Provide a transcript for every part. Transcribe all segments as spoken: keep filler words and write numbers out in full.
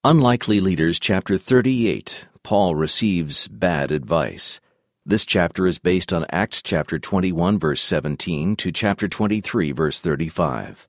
Unlikely Leaders, chapter thirty-eight. Paul receives bad advice. This chapter is based on Acts chapter twenty-one, verse seventeen, to chapter twenty-three, verse thirty-five.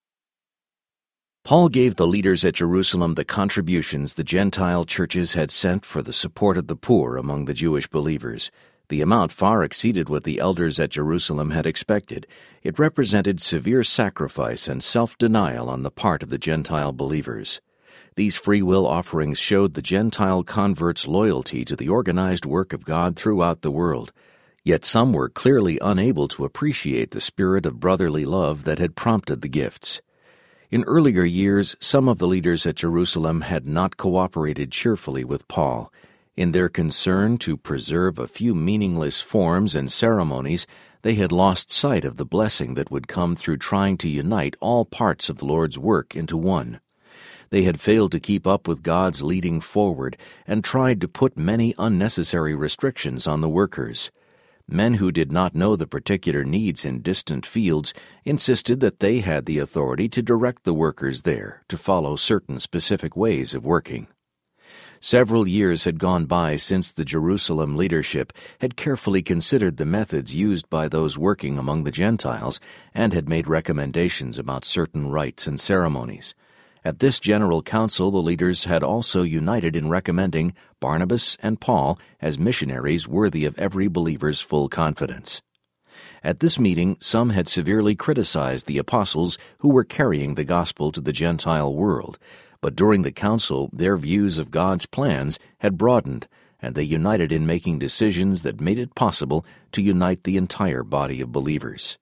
Paul gave the leaders at Jerusalem the contributions the Gentile churches had sent for the support of the poor among the Jewish believers. The amount far exceeded what the elders at Jerusalem had expected. It represented severe sacrifice and self-denial on the part of the Gentile believers. These free will offerings showed the Gentile converts' loyalty to the organized work of God throughout the world. Yet some were clearly unable to appreciate the spirit of brotherly love that had prompted the gifts. In earlier years, some of the leaders at Jerusalem had not cooperated cheerfully with Paul. In their concern to preserve a few meaningless forms and ceremonies, they had lost sight of the blessing that would come through trying to unite all parts of the Lord's work into one. They had failed to keep up with God's leading forward and tried to put many unnecessary restrictions on the workers. Men who did not know the particular needs in distant fields insisted that they had the authority to direct the workers there to follow certain specific ways of working. Several years had gone by since the Jerusalem leadership had carefully considered the methods used by those working among the Gentiles and had made recommendations about certain rites and ceremonies. At this general council, the leaders had also united in recommending Barnabas and Paul as missionaries worthy of every believer's full confidence. At this meeting, some had severely criticized the apostles who were carrying the gospel to the Gentile world, but during the council, their views of God's plans had broadened, and they united in making decisions that made it possible to unite the entire body of believers.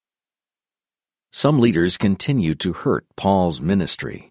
Some leaders continued to hurt Paul's ministry.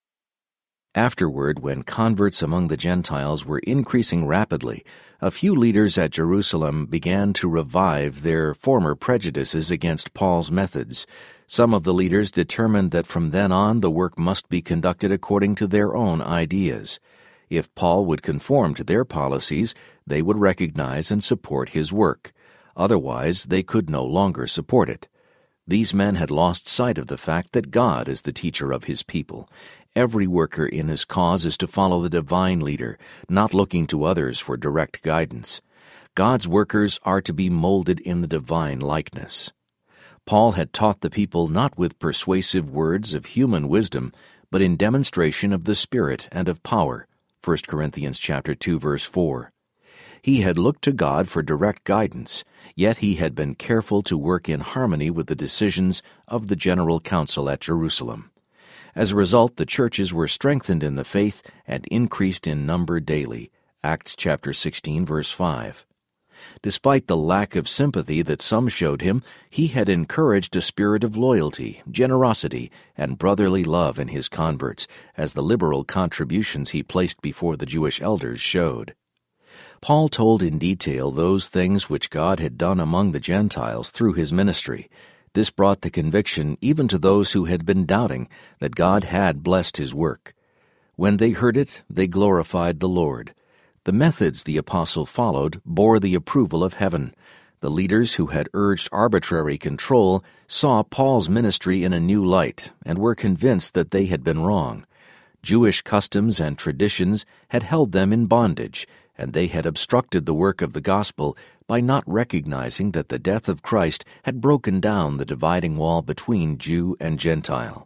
Afterward, when converts among the Gentiles were increasing rapidly, a few leaders at Jerusalem began to revive their former prejudices against Paul's methods. Some of the leaders determined that from then on the work must be conducted according to their own ideas. If Paul would conform to their policies, they would recognize and support his work. Otherwise, they could no longer support it. These men had lost sight of the fact that God is the teacher of his people. Every worker in his cause is to follow the divine leader, not looking to others for direct guidance. God's workers are to be molded in the divine likeness. Paul had taught the people not with persuasive words of human wisdom, but in demonstration of the Spirit and of power. First Corinthians chapter two, verse four. He had looked to God for direct guidance, yet he had been careful to work in harmony with the decisions of the General Council at Jerusalem. As a result, the churches were strengthened in the faith and increased in number daily. Acts chapter sixteen, verse five. Despite the lack of sympathy that some showed him, he had encouraged a spirit of loyalty, generosity, and brotherly love in his converts, as the liberal contributions he placed before the Jewish elders showed. Paul told in detail those things which God had done among the Gentiles through his ministry. This brought the conviction even to those who had been doubting that God had blessed his work. When they heard it, they glorified the Lord. The methods the apostle followed bore the approval of heaven. The leaders who had urged arbitrary control saw Paul's ministry in a new light and were convinced that they had been wrong. Jewish customs and traditions had held them in bondage, and they had obstructed the work of the gospel by not recognizing that the death of Christ had broken down the dividing wall between Jew and Gentile.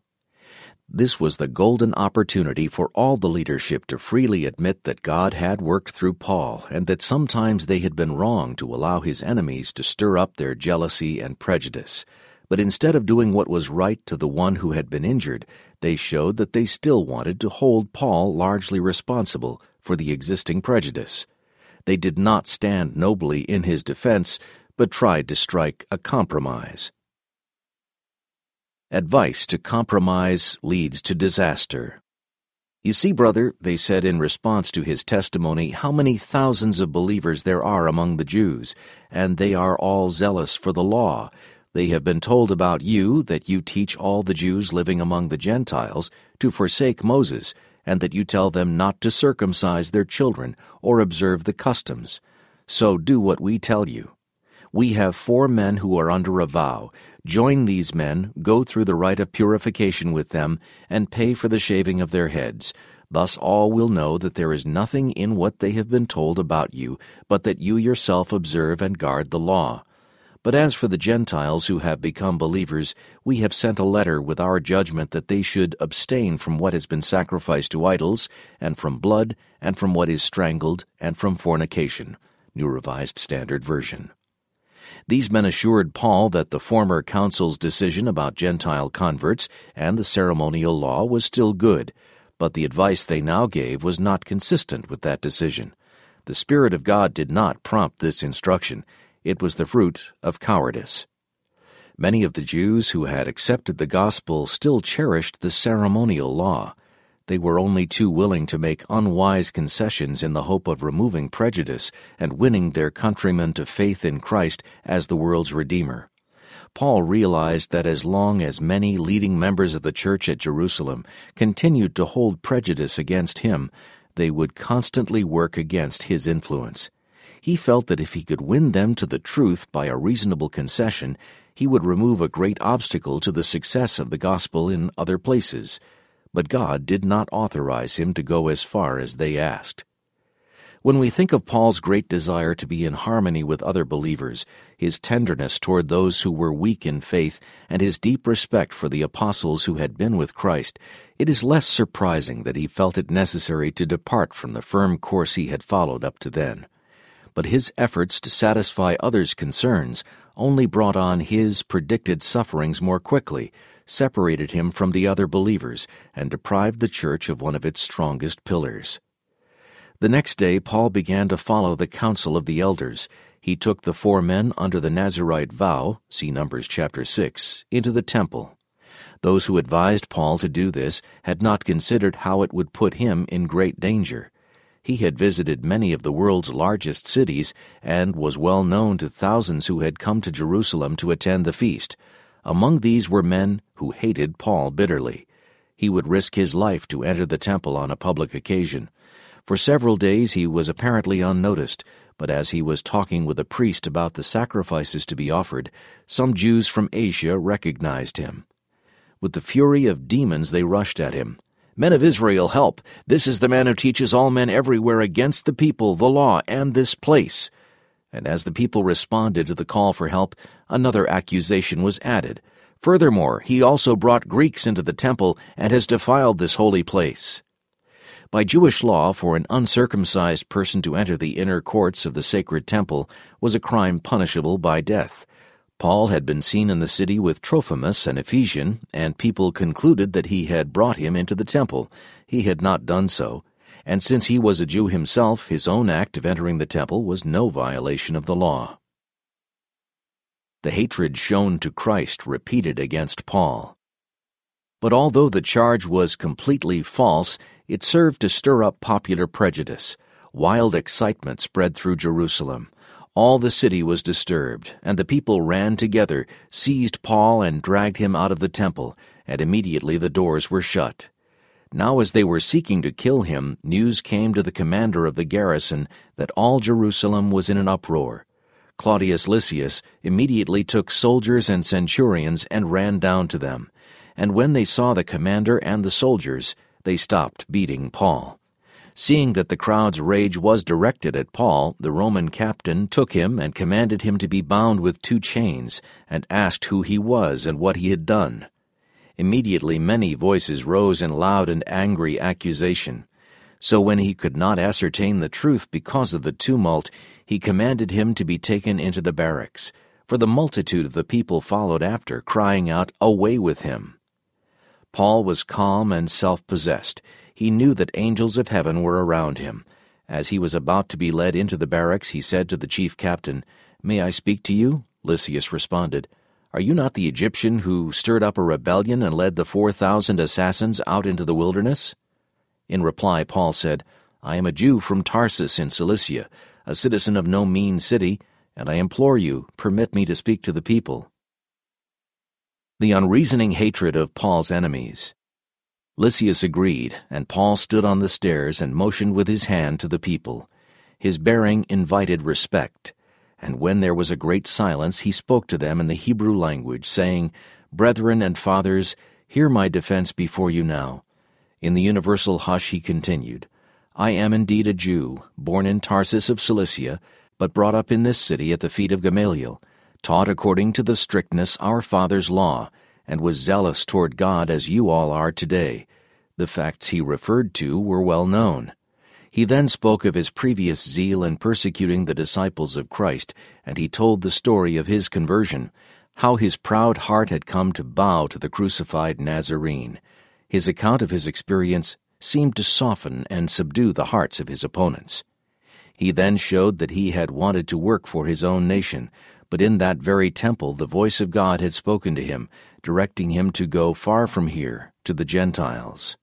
This was the golden opportunity for all the leadership to freely admit that God had worked through Paul and that sometimes they had been wrong to allow his enemies to stir up their jealousy and prejudice. But instead of doing what was right to the one who had been injured, they showed that they still wanted to hold Paul largely responsible for the existing prejudice. They did not stand nobly in his defense, but tried to strike a compromise. Advice to compromise leads to disaster. You see, brother, they said in response to his testimony, how many thousands of believers there are among the Jews, and they are all zealous for the law. They have been told about you that you teach all the Jews living among the Gentiles to forsake Moses, and that you tell them not to circumcise their children or observe the customs. So do what we tell you. We have four men who are under a vow. Join these men, go through the rite of purification with them, and pay for the shaving of their heads. Thus all will know that there is nothing in what they have been told about you, but that you yourself observe and guard the law. But as for the Gentiles who have become believers, we have sent a letter with our judgment that they should abstain from what has been sacrificed to idols, and from blood, and from what is strangled, and from fornication. New Revised Standard Version. These men assured Paul that the former council's decision about Gentile converts and the ceremonial law was still good, but the advice they now gave was not consistent with that decision. The Spirit of God did not prompt this instruction. It was the fruit of cowardice. Many of the Jews who had accepted the gospel still cherished the ceremonial law. They were only too willing to make unwise concessions in the hope of removing prejudice and winning their countrymen to faith in Christ as the world's Redeemer. Paul realized that as long as many leading members of the church at Jerusalem continued to hold prejudice against him, they would constantly work against his influence. He felt that if he could win them to the truth by a reasonable concession, he would remove a great obstacle to the success of the gospel in other places. But God did not authorize him to go as far as they asked. When we think of Paul's great desire to be in harmony with other believers, his tenderness toward those who were weak in faith, and his deep respect for the apostles who had been with Christ, it is less surprising that he felt it necessary to depart from the firm course he had followed up to then. But his efforts to satisfy others' concerns only brought on his predicted sufferings more quickly, separated him from the other believers, and deprived the church of one of its strongest pillars. The next day Paul began to follow the counsel of the elders. He took the four men under the Nazirite vow, see Numbers chapter six, into the temple. Those who advised Paul to do this had not considered how it would put him in great danger. He had visited many of the world's largest cities and was well known to thousands who had come to Jerusalem to attend the feast. Among these were men who hated Paul bitterly. He would risk his life to enter the temple on a public occasion. For several days he was apparently unnoticed, but as he was talking with a priest about the sacrifices to be offered, some Jews from Asia recognized him. With the fury of demons they rushed at him. "Men of Israel, help! This is the man who teaches all men everywhere against the people, the law, and this place." And as the people responded to the call for help, another accusation was added. "Furthermore, he also brought Greeks into the temple and has defiled this holy place." By Jewish law, for an uncircumcised person to enter the inner courts of the sacred temple was a crime punishable by death. Paul had been seen in the city with Trophimus, an Ephesian, and people concluded that he had brought him into the temple. He had not done so, and since he was a Jew himself, his own act of entering the temple was no violation of the law. The hatred shown to Christ repeated against Paul. But although the charge was completely false, it served to stir up popular prejudice. Wild excitement spread through Jerusalem. All the city was disturbed, and the people ran together, seized Paul, and dragged him out of the temple, and immediately the doors were shut. Now as they were seeking to kill him, news came to the commander of the garrison that all Jerusalem was in an uproar. Claudius Lysias immediately took soldiers and centurions and ran down to them, and when they saw the commander and the soldiers, they stopped beating Paul. Seeing that the crowd's rage was directed at Paul, the Roman captain took him and commanded him to be bound with two chains, and asked who he was and what he had done. Immediately many voices rose in loud and angry accusation. So when he could not ascertain the truth because of the tumult, he commanded him to be taken into the barracks. For the multitude of the people followed after, crying out, "Away with him!" Paul was calm and self-possessed. He knew that angels of heaven were around him. As he was about to be led into the barracks, he said to the chief captain, "May I speak to you?" Lysias responded, "Are you not the Egyptian who stirred up a rebellion and led the four thousand assassins out into the wilderness?" In reply, Paul said, "I am a Jew from Tarsus in Cilicia, a citizen of no mean city, and I implore you, permit me to speak to the people." The unreasoning hatred of Paul's enemies. Lysias agreed, and Paul stood on the stairs and motioned with his hand to the people. His bearing invited respect, and when there was a great silence, he spoke to them in the Hebrew language, saying, "Brethren and fathers, hear my defense before you now. In the universal hush he continued, I am indeed a Jew, born in Tarsus of Cilicia, but brought up in this city at the feet of Gamaliel, taught according to the strictness our father's law, and was zealous toward God as you all are today. The facts he referred to were well known. He then spoke of his previous zeal in persecuting the disciples of Christ, and he told the story of his conversion, how his proud heart had come to bow to the crucified Nazarene. His account of his experience seemed to soften and subdue the hearts of his opponents. He then showed that he had wanted to work for his own nation, but in that very temple the voice of God had spoken to him, directing him to go far from here to the Gentiles.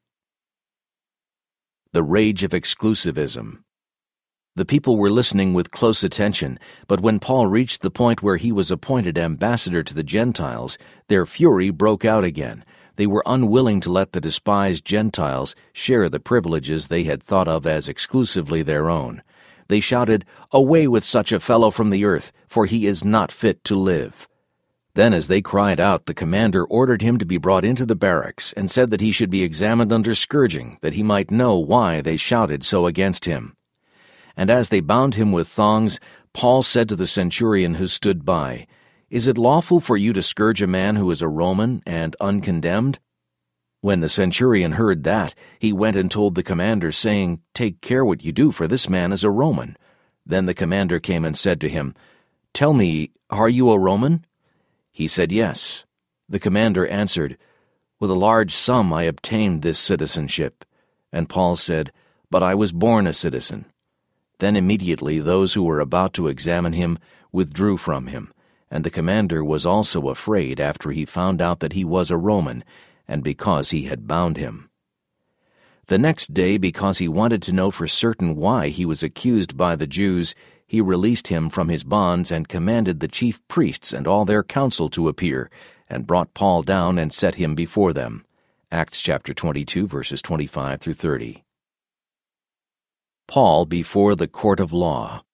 The rage of exclusivism. The people were listening with close attention, but when Paul reached the point where he was appointed ambassador to the Gentiles, their fury broke out again. They were unwilling to let the despised Gentiles share the privileges they had thought of as exclusively their own. They shouted, Away with such a fellow from the earth, for he is not fit to live. Then as they cried out, the commander ordered him to be brought into the barracks and said that he should be examined under scourging, that he might know why they shouted so against him. And as they bound him with thongs, Paul said to the centurion who stood by, Is it lawful for you to scourge a man who is a Roman and uncondemned? When the centurion heard that, he went and told the commander, saying, Take care what you do, for this man is a Roman. Then the commander came and said to him, Tell me, are you a Roman? He said, Yes. The commander answered, With a large sum I obtained this citizenship. And Paul said, But I was born a citizen. Then immediately those who were about to examine him withdrew from him, and the commander was also afraid after he found out that he was a Roman, and because he had bound him. The next day, because he wanted to know for certain why he was accused by the Jews, he released him from his bonds and commanded the chief priests and all their council to appear, and brought Paul down and set him before them. Acts chapter twenty-two, verses twenty-five through thirty. Paul before the court of law.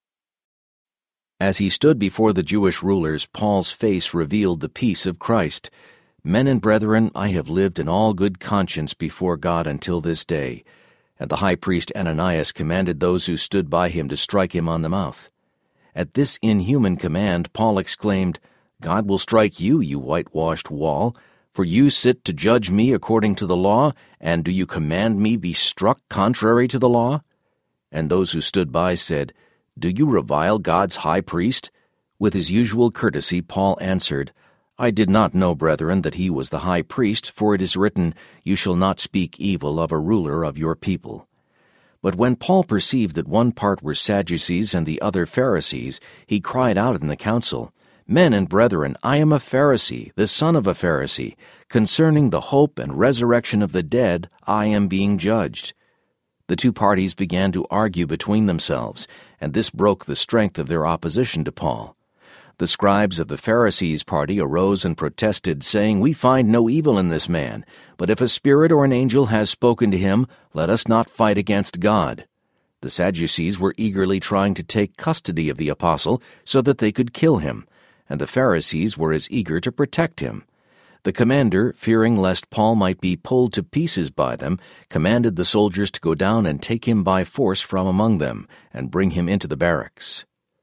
As he stood before the Jewish rulers, Paul's face revealed the peace of Christ. Men and brethren, I have lived in all good conscience before God until this day. And the high priest Ananias commanded those who stood by him to strike him on the mouth. At this inhuman command, Paul exclaimed, God will strike you, you whitewashed wall, for you sit to judge me according to the law, and do you command me be struck contrary to the law? And those who stood by said, Do you revile God's high priest? With his usual courtesy, Paul answered, I did not know, brethren, that he was the high priest, for it is written, You shall not speak evil of a ruler of your people. But when Paul perceived that one part were Sadducees and the other Pharisees, he cried out in the council, Men and brethren, I am a Pharisee, the son of a Pharisee. Concerning the hope and resurrection of the dead, I am being judged. The two parties began to argue between themselves, and this broke the strength of their opposition to Paul. The scribes of the Pharisees' party arose and protested, saying, We find no evil in this man, but if a spirit or an angel has spoken to him, let us not fight against God. The Sadducees were eagerly trying to take custody of the apostle so that they could kill him, and the Pharisees were as eager to protect him. The commander, fearing lest Paul might be pulled to pieces by them, commanded the soldiers to go down and take him by force from among them, and bring him into the barracks.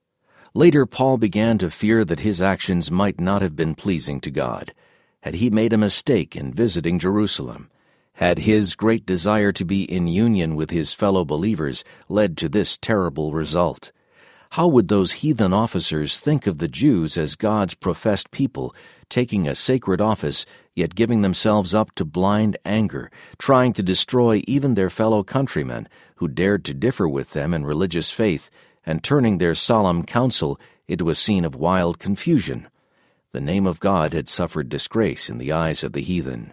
Later, Paul began to fear that his actions might not have been pleasing to God. Had he made a mistake in visiting Jerusalem? Had his great desire to be in union with his fellow believers led to this terrible result? How would those heathen officers think of the Jews as God's professed people, taking a sacred office, yet giving themselves up to blind anger, trying to destroy even their fellow countrymen who dared to differ with them in religious faith, and turning their solemn council into a scene of wild confusion? The name of God had suffered disgrace in the eyes of the heathen.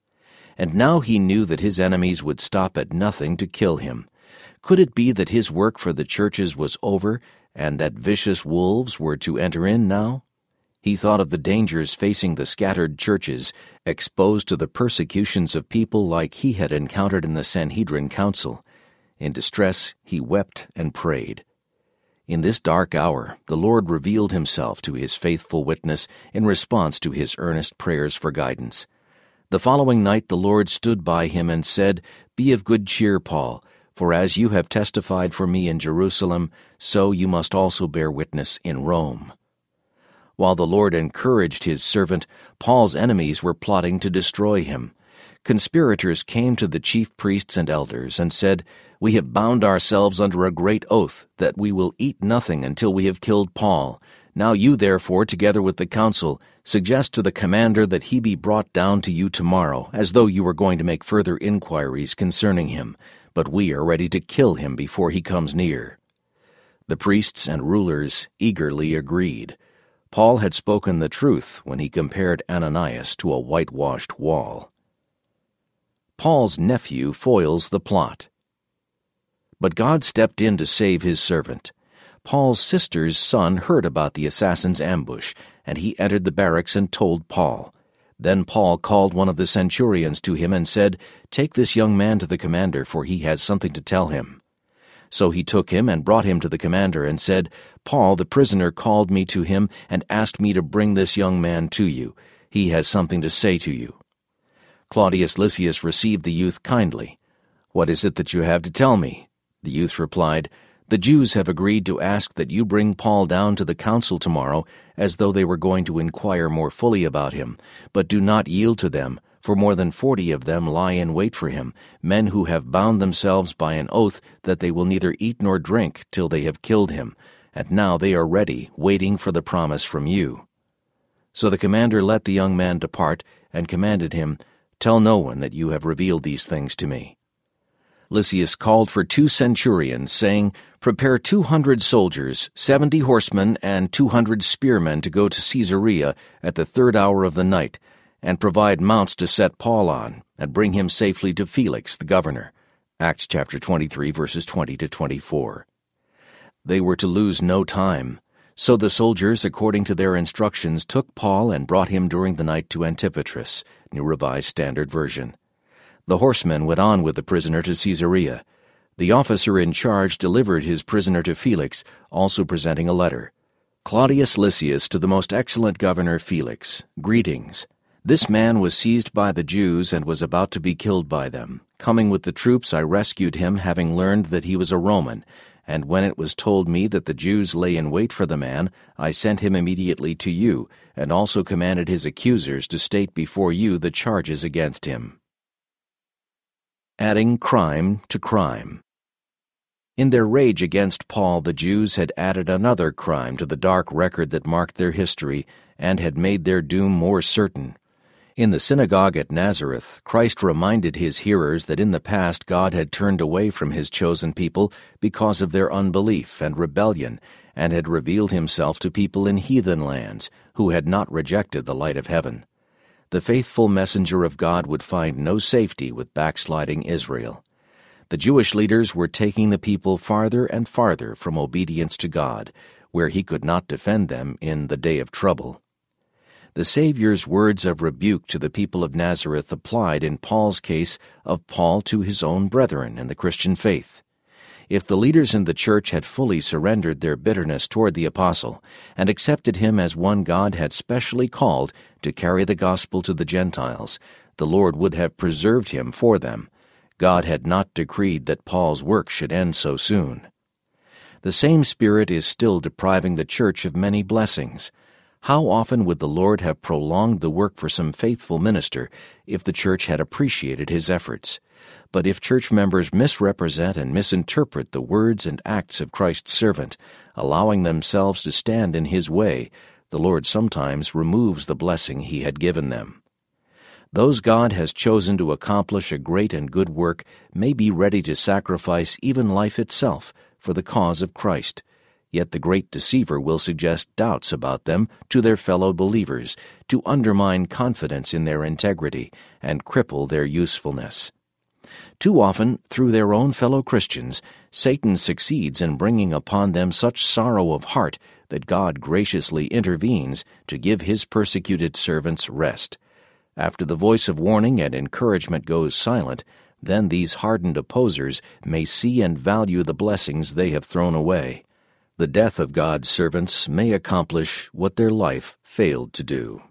And now he knew that his enemies would stop at nothing to kill him. Could it be that his work for the churches was over, and that vicious wolves were to enter in now? He thought of the dangers facing the scattered churches, exposed to the persecutions of people like he had encountered in the Sanhedrin Council. In distress, he wept and prayed. In this dark hour, the Lord revealed himself to his faithful witness in response to his earnest prayers for guidance. The following night the Lord stood by him and said, Be of good cheer, Paul, for as you have testified for me in Jerusalem, so you must also bear witness in Rome." While the Lord encouraged his servant, Paul's enemies were plotting to destroy him. Conspirators came to the chief priests and elders and said, "We have bound ourselves under a great oath that we will eat nothing until we have killed Paul. Now you, therefore, together with the council, suggest to the commander that he be brought down to you tomorrow, as though you were going to make further inquiries concerning him, but we are ready to kill him before he comes near." The priests and rulers eagerly agreed. Paul had spoken the truth when he compared Ananias to a whitewashed wall. Paul's nephew foils the plot. But God stepped in to save his servant. Paul's sister's son heard about the assassin's ambush, and he entered the barracks and told Paul. Then Paul called one of the centurions to him and said, "Take this young man to the commander, for he has something to tell him." So he took him and brought him to the commander and said, "Paul, the prisoner, called me to him and asked me to bring this young man to you. He has something to say to you." Claudius Lysias received the youth kindly. "What is it that you have to tell me?" The youth replied, "The Jews have agreed to ask that you bring Paul down to the council tomorrow, as though they were going to inquire more fully about him, but do not yield to them, for more than forty of them lie in wait for him, men who have bound themselves by an oath that they will neither eat nor drink till they have killed him, and now they are ready, waiting for the promise from you." So the commander let the young man depart, and commanded him, "Tell no one that you have revealed these things to me." Lysias called for two centurions, saying, "Prepare two hundred soldiers, seventy horsemen, and two hundred spearmen to go to Caesarea at the third hour of the night, and provide mounts to set Paul on, and bring him safely to Felix the governor." Acts chapter twenty-three, verses twenty to twenty-four. They were to lose no time. So the soldiers, according to their instructions, took Paul and brought him during the night to Antipatris, New Revised Standard Version. The horsemen went on with the prisoner to Caesarea. The officer in charge delivered his prisoner to Felix, also presenting a letter. "Claudius Lysias to the most excellent governor Felix, greetings. This man was seized by the Jews and was about to be killed by them. Coming with the troops, I rescued him, having learned that he was a Roman, and when it was told me that the Jews lay in wait for the man, I sent him immediately to you, and also commanded his accusers to state before you the charges against him." Adding crime to crime. In their rage against Paul, the Jews had added another crime to the dark record that marked their history and had made their doom more certain. In the synagogue at Nazareth, Christ reminded his hearers that in the past God had turned away from his chosen people because of their unbelief and rebellion, and had revealed himself to people in heathen lands who had not rejected the light of heaven. The faithful messenger of God would find no safety with backsliding Israel. The Jewish leaders were taking the people farther and farther from obedience to God, where he could not defend them in the day of trouble. The Savior's words of rebuke to the people of Nazareth applied in Paul's case of Paul to his own brethren in the Christian faith. If the leaders in the church had fully surrendered their bitterness toward the apostle and accepted him as one God had specially called to carry the gospel to the Gentiles, the Lord would have preserved him for them. God had not decreed that Paul's work should end so soon. The same Spirit is still depriving the church of many blessings. How often would the Lord have prolonged the work for some faithful minister if the church had appreciated his efforts? But if church members misrepresent and misinterpret the words and acts of Christ's servant, allowing themselves to stand in his way, the Lord sometimes removes the blessing he had given them. Those God has chosen to accomplish a great and good work may be ready to sacrifice even life itself for the cause of Christ. Yet the great deceiver will suggest doubts about them to their fellow believers to undermine confidence in their integrity and cripple their usefulness. Too often, through their own fellow Christians, Satan succeeds in bringing upon them such sorrow of heart that God graciously intervenes to give his persecuted servants rest. After the voice of warning and encouragement goes silent, then these hardened opposers may see and value the blessings they have thrown away. The death of God's servants may accomplish what their life failed to do.